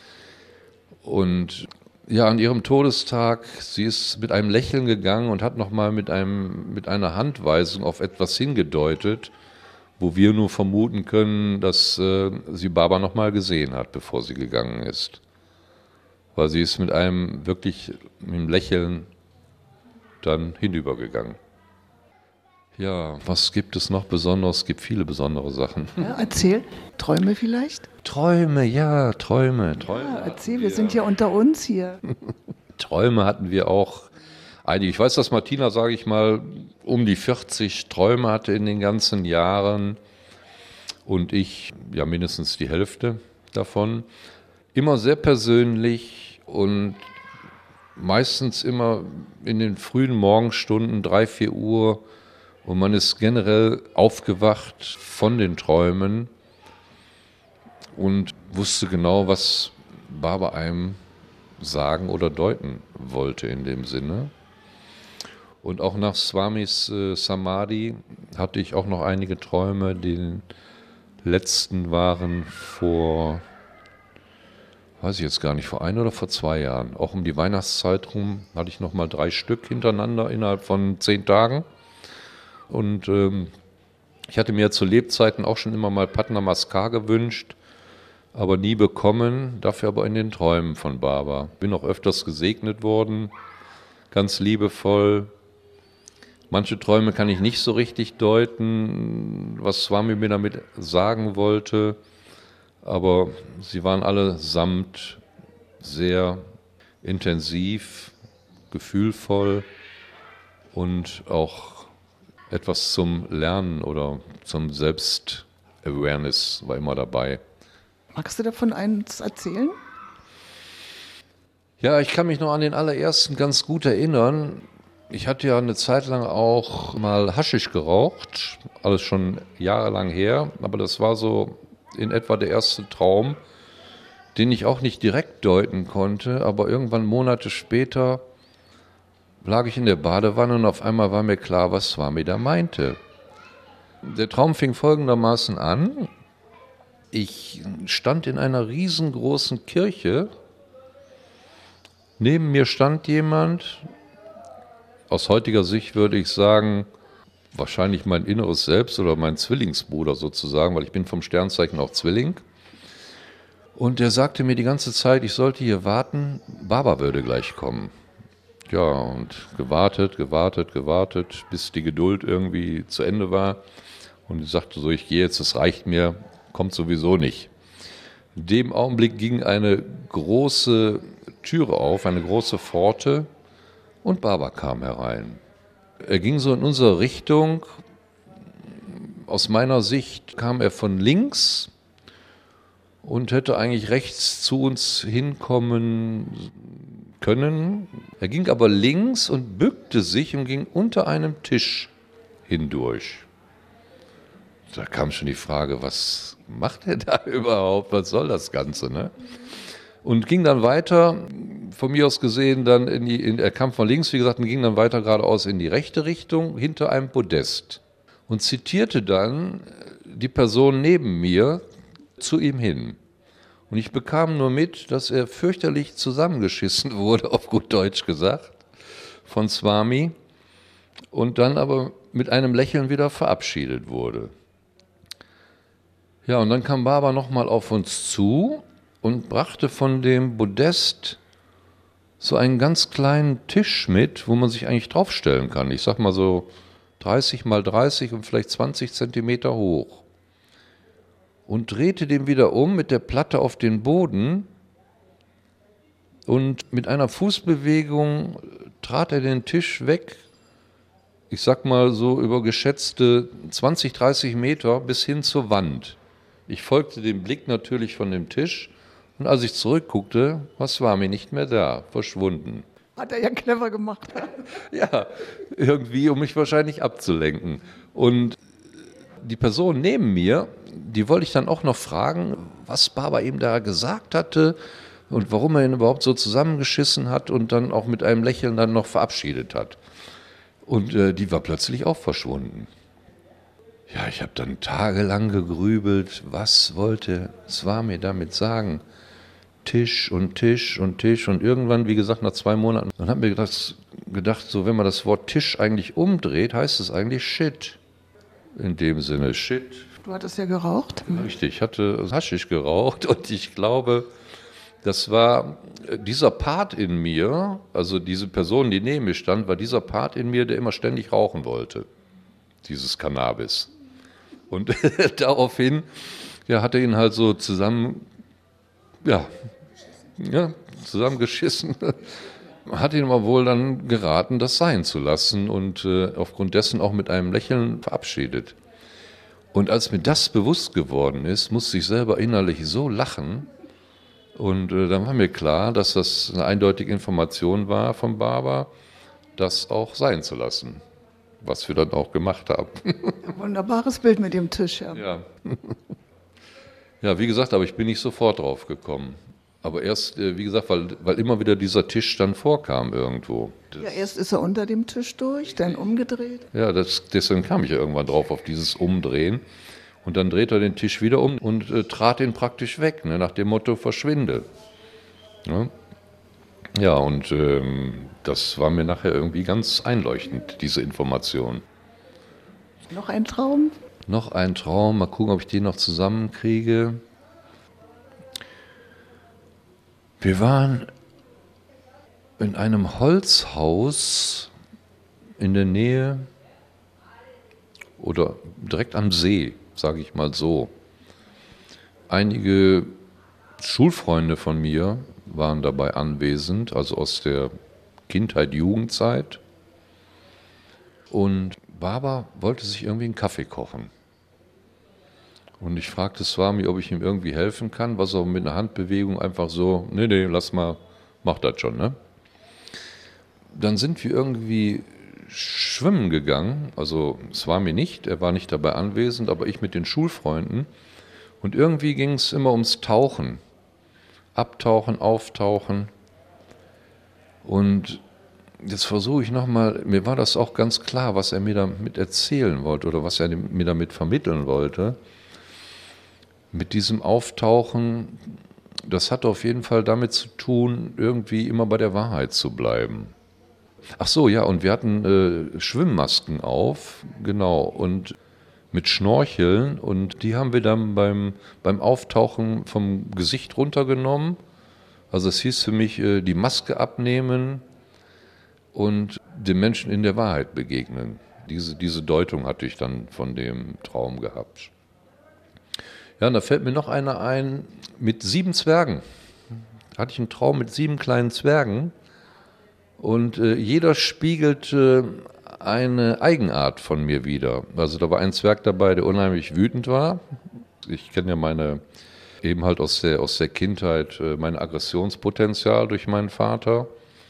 Und ja, an ihrem Todestag, sie ist mit einem Lächeln gegangen und hat nochmal mit einem, mit einer Handweisung auf etwas hingedeutet, wo wir nur vermuten können, dass äh, sie Baba nochmal gesehen hat, bevor sie gegangen ist. Weil sie ist mit einem wirklich mit einem Lächeln dann hinübergegangen. Ja, was gibt es noch Besonderes? Es gibt viele besondere Sachen. Ja, erzähl, Träume vielleicht? Träume, ja, Träume. Träume Ja, hatten erzähl, wir sind ja unter uns hier. Träume hatten wir auch einige. Ich weiß, dass Martina, sage ich mal, um die vierzig Träume hatte in den ganzen Jahren und ich ja mindestens die Hälfte davon. Immer sehr persönlich und meistens immer in den frühen Morgenstunden, drei, vier Uhr. Und man ist generell aufgewacht von den Träumen und wusste genau, was Baba einem sagen oder deuten wollte in dem Sinne. Und auch nach Swamis äh, Samadhi hatte ich auch noch einige Träume. Die letzten waren vor, weiß ich jetzt gar nicht, vor ein oder vor zwei Jahren. Auch um die Weihnachtszeit rum hatte ich noch mal drei Stück hintereinander innerhalb von zehn Tagen. Und ähm, ich hatte mir zu Lebzeiten auch schon immer mal Pat Namaskar gewünscht, aber nie bekommen, dafür aber in den Träumen von Baba. Bin auch öfters gesegnet worden, ganz liebevoll. Manche Träume kann ich nicht so richtig deuten, was Swami mir damit sagen wollte, aber sie waren allesamt sehr intensiv, gefühlvoll und auch etwas zum Lernen oder zum Selbst-Awareness war immer dabei. Magst du davon eins erzählen? Ja, ich kann mich noch an den allerersten ganz gut erinnern. Ich hatte ja eine Zeit lang auch mal Haschisch geraucht, alles schon jahrelang her, aber das war so in etwa der erste Traum, den ich auch nicht direkt deuten konnte, aber irgendwann Monate später lag ich in der Badewanne und auf einmal war mir klar, was Swami da meinte. Der Traum fing folgendermaßen an. Ich stand in einer riesengroßen Kirche. Neben mir stand jemand, aus heutiger Sicht würde ich sagen, wahrscheinlich mein inneres Selbst oder mein Zwillingsbruder sozusagen, weil ich bin vom Sternzeichen auch Zwilling. Und der sagte mir die ganze Zeit, ich sollte hier warten, Baba würde gleich kommen. Ja, und gewartet, gewartet, gewartet, bis die Geduld irgendwie zu Ende war. Und ich sagte so, ich gehe jetzt, das reicht mir, kommt sowieso nicht. In dem Augenblick ging eine große Türe auf, eine große Pforte, und Baba kam herein. Er ging so in unsere Richtung. Aus meiner Sicht kam er von links und hätte eigentlich rechts zu uns hinkommen können. Er ging aber links und bückte sich und ging unter einem Tisch hindurch. Da kam schon die Frage, was macht er da überhaupt? Was soll das Ganze, ne? Und ging dann weiter, von mir aus gesehen, dann in die, in, er kam von links, wie gesagt, und ging dann weiter geradeaus in die rechte Richtung, hinter einem Podest. Und zitierte dann die Person neben mir zu ihm hin. Und ich bekam nur mit, dass er fürchterlich zusammengeschissen wurde, auf gut Deutsch gesagt, von Swami, und dann aber mit einem Lächeln wieder verabschiedet wurde. Ja, und dann kam Baba nochmal auf uns zu und brachte von dem Podest so einen ganz kleinen Tisch mit, wo man sich eigentlich draufstellen kann. Ich sag mal so dreißig mal dreißig und vielleicht zwanzig Zentimeter hoch. Und drehte den wieder um mit der Platte auf den Boden und mit einer Fußbewegung trat er den Tisch weg, ich sag mal so über geschätzte zwanzig, dreißig Meter bis hin zur Wand. Ich folgte dem Blick natürlich von dem Tisch und als ich zurückguckte, war Swami nicht mehr da, verschwunden. Hat er ja clever gemacht. Ja, irgendwie, um mich wahrscheinlich abzulenken. Und die Person neben mir, die wollte ich dann auch noch fragen, was Baba ihm da gesagt hatte und warum er ihn überhaupt so zusammengeschissen hat und dann auch mit einem Lächeln dann noch verabschiedet hat. Und äh, die war plötzlich auch verschwunden. Ja, ich habe dann tagelang gegrübelt, was wollte Swami damit sagen? Tisch und Tisch und Tisch und irgendwann, wie gesagt, nach zwei Monaten, dann habe ich mir gedacht, gedacht, so wenn man das Wort Tisch eigentlich umdreht, heißt es eigentlich Shit. In dem Sinne, Shit. Du hattest ja geraucht. Richtig, ich hatte Haschisch geraucht und ich glaube, das war dieser Part in mir, also diese Person, die neben mir stand, war dieser Part in mir, der immer ständig rauchen wollte, dieses Cannabis. Und daraufhin ja, hat er ihn halt so zusammen, ja, ja, zusammengeschissen, hat ihn aber wohl dann geraten, das sein zu lassen und äh, aufgrund dessen auch mit einem Lächeln verabschiedet. Und als mir das bewusst geworden ist, musste ich selber innerlich so lachen und äh, dann war mir klar, dass das eine eindeutige Information war von Baba, das auch sein zu lassen, was wir dann auch gemacht haben. Ein wunderbares Bild mit dem Tisch, ja. Ja. Ja, wie gesagt, aber ich bin nicht sofort drauf gekommen. Aber erst, wie gesagt, weil, weil immer wieder dieser Tisch dann vorkam irgendwo. Das, Ja, erst ist er unter dem Tisch durch, dann umgedreht. ja, das, deswegen kam ich ja irgendwann drauf, auf dieses Umdrehen. Und dann dreht er den Tisch wieder um und äh, trat ihn praktisch weg, ne, nach dem Motto, verschwinde. Ja, ja und ähm, das war mir nachher irgendwie ganz einleuchtend, diese Information. Noch ein Traum? Noch ein Traum, mal gucken, ob ich den noch zusammenkriege. Wir waren in einem Holzhaus in der Nähe oder direkt am See, sage ich mal so. Einige Schulfreunde von mir waren dabei anwesend, also aus der Kindheit, Jugendzeit. Und Baba wollte sich irgendwie einen Kaffee kochen. Und ich fragte Swami, ob ich ihm irgendwie helfen kann, was auch mit einer Handbewegung einfach so, nee, nee, lass mal, mach das schon, ne? Dann sind wir irgendwie schwimmen gegangen, also Swami nicht, er war nicht dabei anwesend, aber ich mit den Schulfreunden. Und irgendwie ging es immer ums Tauchen. Abtauchen, auftauchen. Und jetzt versuche ich nochmal, mir war das auch ganz klar, was er mir damit erzählen wollte oder was er mir damit vermitteln wollte. Mit diesem Auftauchen, das hat auf jeden Fall damit zu tun, irgendwie immer bei der Wahrheit zu bleiben. Ach so, ja, und wir hatten äh, Schwimmmasken auf, genau, und mit Schnorcheln und die haben wir dann beim, beim Auftauchen vom Gesicht runtergenommen. Also es hieß für mich, äh, die Maske abnehmen, und den Menschen in der Wahrheit begegnen. Diese, diese Deutung hatte ich dann von dem Traum gehabt. Ja, und da fällt mir noch einer ein, mit sieben Zwergen. Hatte ich einen Traum mit sieben kleinen Zwergen und äh, jeder spiegelte eine Eigenart von mir wider. Also da war ein Zwerg dabei, der unheimlich wütend war. Ich kenne ja meine, eben halt aus der, aus der Kindheit, äh, mein Aggressionspotenzial durch meinen Vater.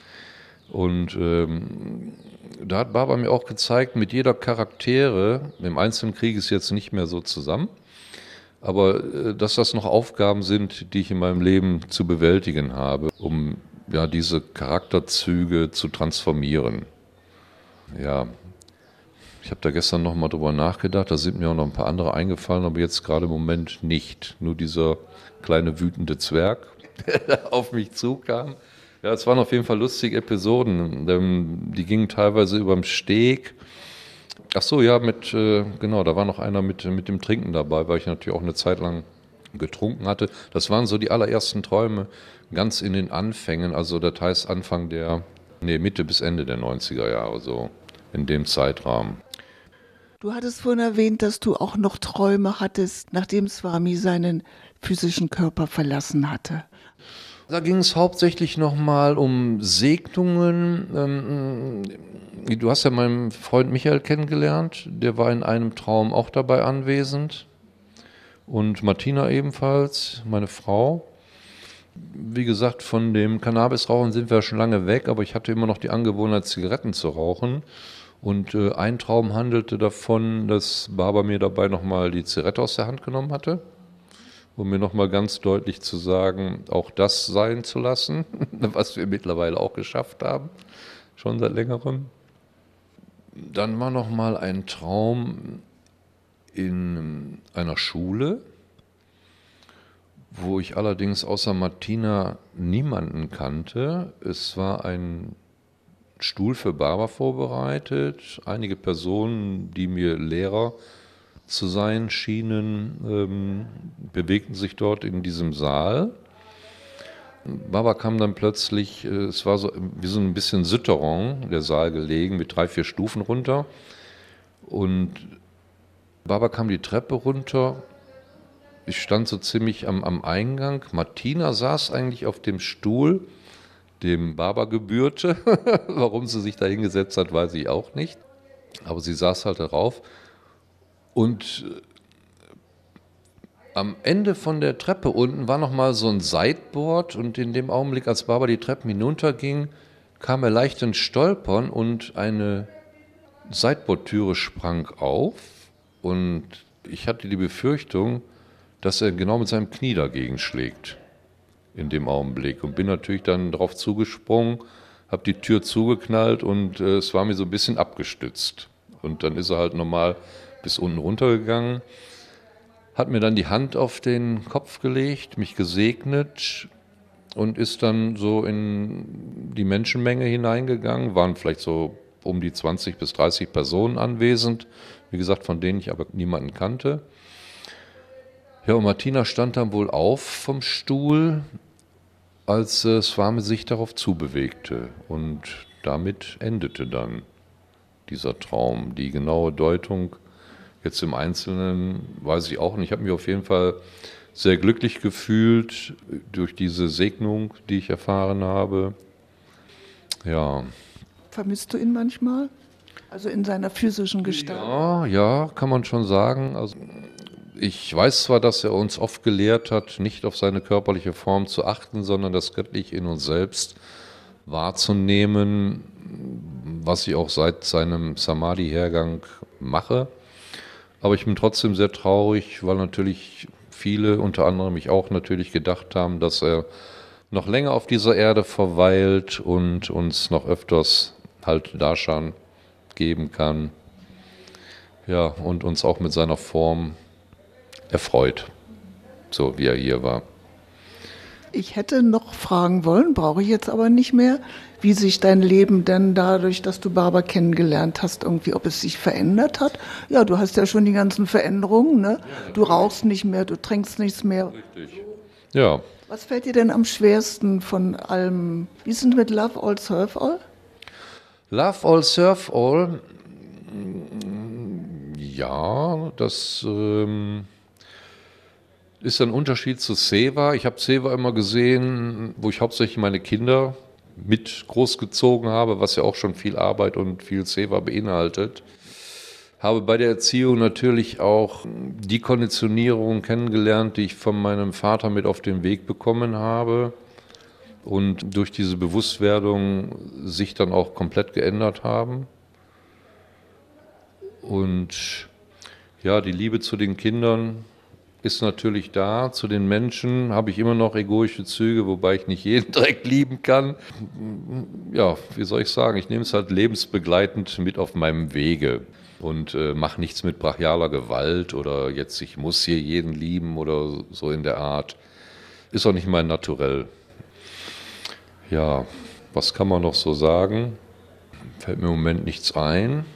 Und ähm, da hat Baba mir auch gezeigt, mit jeder Charaktere, im Einzelnen kriege ich es jetzt nicht mehr so zusammen, aber äh, dass das noch Aufgaben sind, die ich in meinem Leben zu bewältigen habe, um ja, diese Charakterzüge zu transformieren. Ja, ich habe da gestern noch mal drüber nachgedacht, da sind mir auch noch ein paar andere eingefallen, aber jetzt gerade im Moment nicht. Nur dieser kleine wütende Zwerg, der da auf mich zukam. Ja, es waren auf jeden Fall lustige Episoden. Die gingen teilweise überm Steg. Ach so, ja, mit, genau, da war noch einer mit, mit dem Trinken dabei, weil ich natürlich auch eine Zeit lang getrunken hatte. Das waren so die allerersten Träume, ganz in den Anfängen, also das heißt Anfang der, nee, Mitte bis Ende der neunziger Jahre, so in dem Zeitrahmen. Du hattest vorhin erwähnt, dass du auch noch Träume hattest, nachdem Swami seinen physischen Körper verlassen hatte. Da ging es hauptsächlich nochmal um Segnungen. Du hast ja meinen Freund Michael kennengelernt, der war in einem Traum auch dabei anwesend. Und Martina ebenfalls, meine Frau. Wie gesagt, von dem Cannabisrauchen sind wir schon lange weg, aber ich hatte immer noch die Angewohnheit, Zigaretten zu rauchen. Und äh, ein Traum handelte davon, dass Baba mir dabei nochmal die Zigarette aus der Hand genommen hatte, um mir nochmal ganz deutlich zu sagen, auch das sein zu lassen, was wir mittlerweile auch geschafft haben, schon seit längerem. Dann war nochmal ein Traum in einer Schule, wo ich allerdings außer Martina niemanden kannte. Es war ein Stuhl für Baba vorbereitet. Einige Personen, die mir Lehrer zu sein schienen, ähm, bewegten sich dort in diesem Saal. Baba kam dann plötzlich, äh, es war so wie so ein bisschen Souterrain, der Saal gelegen, mit drei, vier Stufen runter. Und Baba kam die Treppe runter. Ich stand so ziemlich am, am Eingang. Martina saß eigentlich auf dem Stuhl, dem Baba gebührte. Warum sie sich da hingesetzt hat, weiß ich auch nicht. Aber sie saß halt darauf. Und am Ende von der Treppe unten war nochmal so ein Sideboard. Und in dem Augenblick, als Baba die Treppen hinunterging, kam er leicht ins Stolpern und eine Sideboard-Türe sprang auf. Und ich hatte die Befürchtung, dass er genau mit seinem Knie dagegen schlägt in dem Augenblick. Und bin natürlich dann drauf zugesprungen, habe die Tür zugeknallt und äh, es war mir so ein bisschen abgestützt. Und dann ist er halt normal bis unten runtergegangen, hat mir dann die Hand auf den Kopf gelegt, mich gesegnet und ist dann so in die Menschenmenge hineingegangen. Waren vielleicht so um die zwanzig bis dreißig Personen anwesend, wie gesagt, von denen ich aber niemanden kannte. Ja, und Martina stand dann wohl auf vom Stuhl, als äh, Swami sich darauf zubewegte. Und damit endete dann dieser Traum. Die genaue Deutung jetzt im Einzelnen weiß ich auch nicht. Ich habe mich auf jeden Fall sehr glücklich gefühlt durch diese Segnung, die ich erfahren habe. Ja. Vermisst du ihn manchmal? Also in seiner physischen Gestalt? Ja, ja, kann man schon sagen. Also ich weiß zwar, dass er uns oft gelehrt hat, nicht auf seine körperliche Form zu achten, sondern das Göttliche in uns selbst wahrzunehmen, was ich auch seit seinem Samadhi-Hergang mache. Aber ich bin trotzdem sehr traurig, weil natürlich viele, unter anderem ich auch, natürlich gedacht haben, dass er noch länger auf dieser Erde verweilt und uns noch öfters halt Darshan geben kann. Ja, und uns auch mit seiner Form erfreut, so wie er hier war. Ich hätte noch fragen wollen, brauche ich jetzt aber nicht mehr, wie sich dein Leben denn dadurch, dass du Baba kennengelernt hast, irgendwie, ob es sich verändert hat. Ja, du hast ja schon die ganzen Veränderungen, ne? Du rauchst nicht mehr, du trinkst nichts mehr. Richtig. Ja. Was fällt dir denn am schwersten von allem? Wie ist es mit Love All, Serve All? Love all, serve all. Ja, das ähm, ist ein Unterschied zu Seva. Ich habe Seva immer gesehen, wo ich hauptsächlich meine Kinder mit großgezogen habe, was ja auch schon viel Arbeit und viel Seva beinhaltet. Habe bei der Erziehung natürlich auch die Konditionierung kennengelernt, die ich von meinem Vater mit auf den Weg bekommen habe und durch diese Bewusstwerdung sich dann auch komplett geändert haben. Und ja, die Liebe zu den Kindern ist natürlich da. Zu den Menschen habe ich immer noch egoische Züge, wobei ich nicht jeden direkt lieben kann. Ja, wie soll ich sagen, ich nehme es halt lebensbegleitend mit auf meinem Wege und äh, mache nichts mit brachialer Gewalt oder jetzt ich muss hier jeden lieben oder so in der Art. Ist auch nicht mein Naturell. Ja, was kann man noch so sagen? Fällt mir im Moment nichts ein.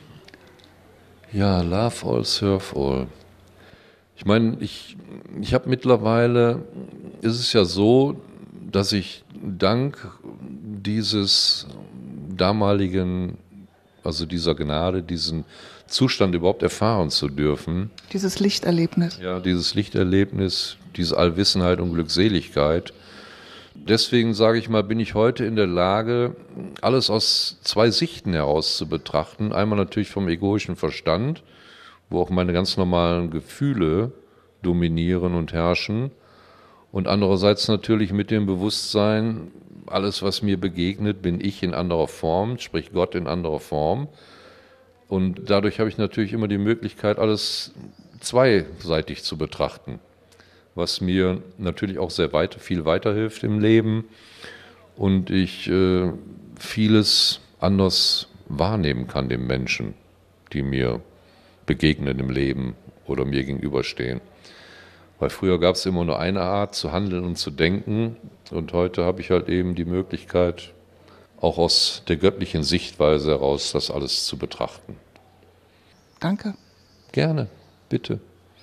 Ja, love all, serve all. Ich meine, ich, ich habe mittlerweile, ist es ja so, dass ich dank dieses damaligen, also dieser Gnade, diesen Zustand überhaupt erfahren zu dürfen. Dieses Lichterlebnis. Ja, dieses Lichterlebnis, diese Allwissenheit und Glückseligkeit. Deswegen sage ich mal, bin ich heute in der Lage, alles aus zwei Sichten heraus zu betrachten. Einmal natürlich vom egoischen Verstand, wo auch meine ganz normalen Gefühle dominieren und herrschen. Und andererseits natürlich mit dem Bewusstsein, alles, was mir begegnet, bin ich in anderer Form, sprich Gott in anderer Form. Und dadurch habe ich natürlich immer die Möglichkeit, alles zweiseitig zu betrachten, was mir natürlich auch sehr weit, viel weiterhilft im Leben und ich äh, vieles anders wahrnehmen kann dem Menschen, die mir begegnen im Leben oder mir gegenüberstehen. Weil früher gab es immer nur eine Art zu handeln und zu denken und heute habe ich halt eben die Möglichkeit, auch aus der göttlichen Sichtweise heraus das alles zu betrachten. Danke. Gerne, bitte.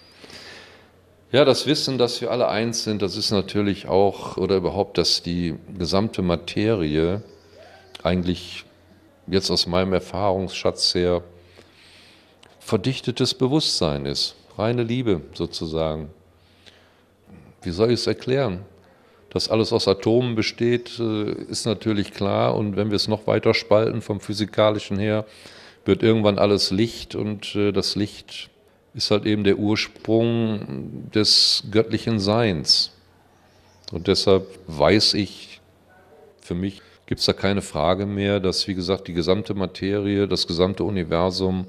Ja, das Wissen, dass wir alle eins sind, das ist natürlich auch, oder überhaupt, dass die gesamte Materie eigentlich jetzt aus meinem Erfahrungsschatz her verdichtetes Bewusstsein ist, reine Liebe sozusagen. Wie soll ich es erklären? Dass alles aus Atomen besteht, ist natürlich klar und wenn wir es noch weiter spalten vom Physikalischen her, wird irgendwann alles Licht und das Licht ist halt eben der Ursprung des göttlichen Seins. Und deshalb weiß ich, für mich gibt es da keine Frage mehr, dass, wie gesagt, die gesamte Materie, das gesamte Universum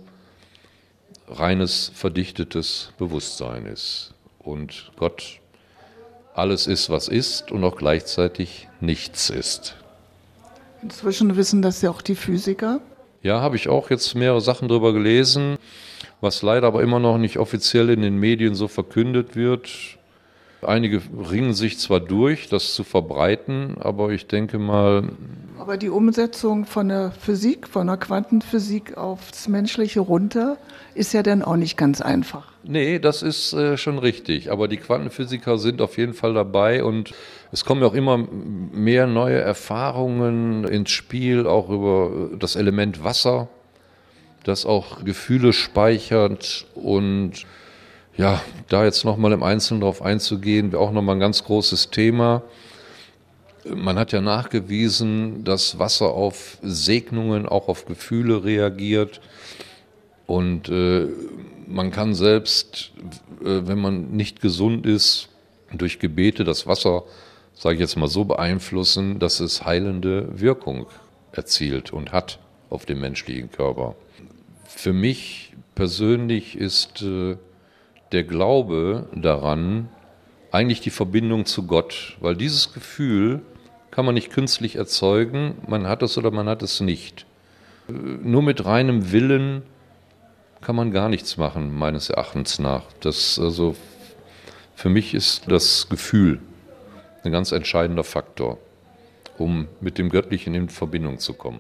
reines, verdichtetes Bewusstsein ist. Und Gott alles ist, was ist und auch gleichzeitig nichts ist. Inzwischen wissen das ja auch die Physiker. Ja, habe ich auch jetzt mehrere Sachen drüber gelesen, was leider aber immer noch nicht offiziell in den Medien so verkündet wird. Einige ringen sich zwar durch, das zu verbreiten, aber ich denke mal... Aber die Umsetzung von der Physik, von der Quantenphysik aufs Menschliche runter, ist ja dann auch nicht ganz einfach. Nee, das ist äh, schon richtig. Aber die Quantenphysiker sind auf jeden Fall dabei und es kommen ja auch immer mehr neue Erfahrungen ins Spiel, auch über das Element Wasser, das auch Gefühle speichert und ja, da jetzt nochmal im Einzelnen drauf einzugehen, wäre auch nochmal ein ganz großes Thema. Man hat ja nachgewiesen, dass Wasser auf Segnungen, auch auf Gefühle reagiert. Und äh, man kann selbst, äh, wenn man nicht gesund ist, durch Gebete das Wasser, sage ich jetzt mal so, beeinflussen, dass es heilende Wirkung erzielt und hat auf den menschlichen Körper. Für mich persönlich ist äh, der Glaube daran eigentlich die Verbindung zu Gott, weil dieses Gefühl kann man nicht künstlich erzeugen, man hat es oder man hat es nicht. Äh, nur mit reinem Willen kann man gar nichts machen, meines Erachtens nach. Das, also, für mich ist das Gefühl ein ganz entscheidender Faktor, um mit dem Göttlichen in Verbindung zu kommen.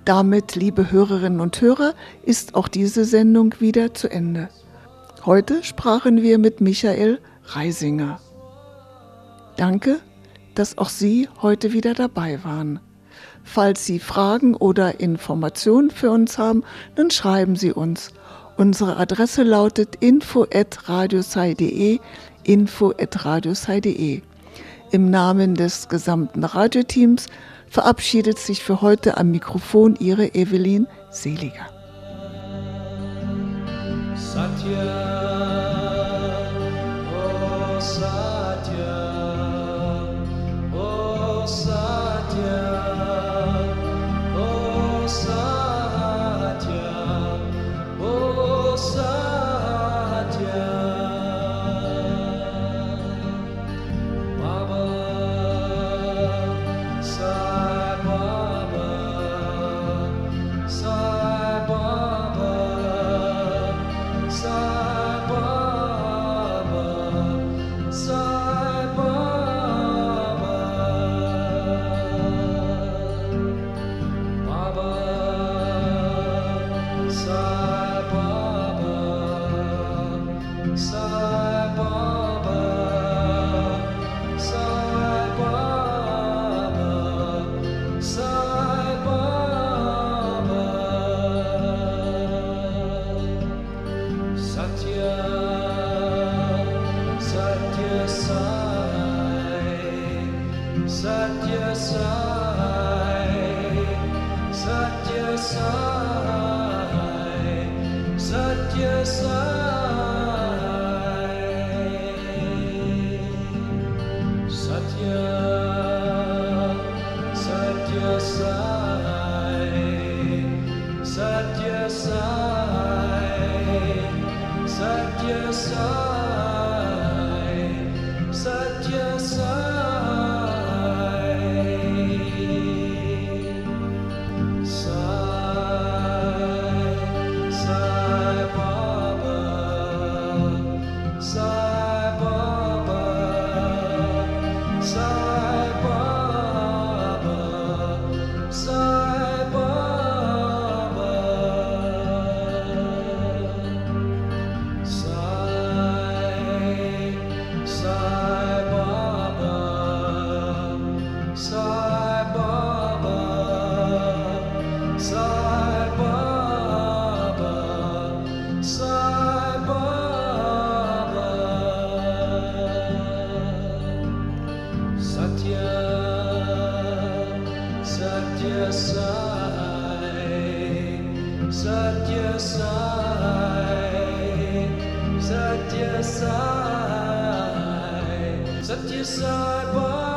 Damit, liebe Hörerinnen und Hörer, ist auch diese Sendung wieder zu Ende. Heute sprachen wir mit Michael Reisinger. Danke, dass auch Sie heute wieder dabei waren. Falls Sie Fragen oder Informationen für uns haben, dann schreiben Sie uns. Unsere Adresse lautet info at radiosci punkt de, info at radiosci punkt de. Im Namen des gesamten Radioteams verabschiedet sich für heute am Mikrofon Ihre Evelyn Seliger. Satya, oh Satya, oh Satya, oh Satya, oh Satya, Baba, Sai Baba, Sai Baba, Sai Baba, Sai Baba, Baba, Sai Baba, Sai Baba, Sai Baba, Sai Baba, Satya, Satya Sai, Satya Sai, Satya Sai, Satya Sai, Satya, Satya Sai, Satya Sai, Satya Sai, Satya Sai, Sai, Sai Baba, Sai Baba, Sai Baba, Sai Baba, Sai, Sai Baba, Sai Baba, Sai Baba, Sai Baba, Satya, Satya Sai, Satya Sai, Satya Sai, Satya Sai Baba.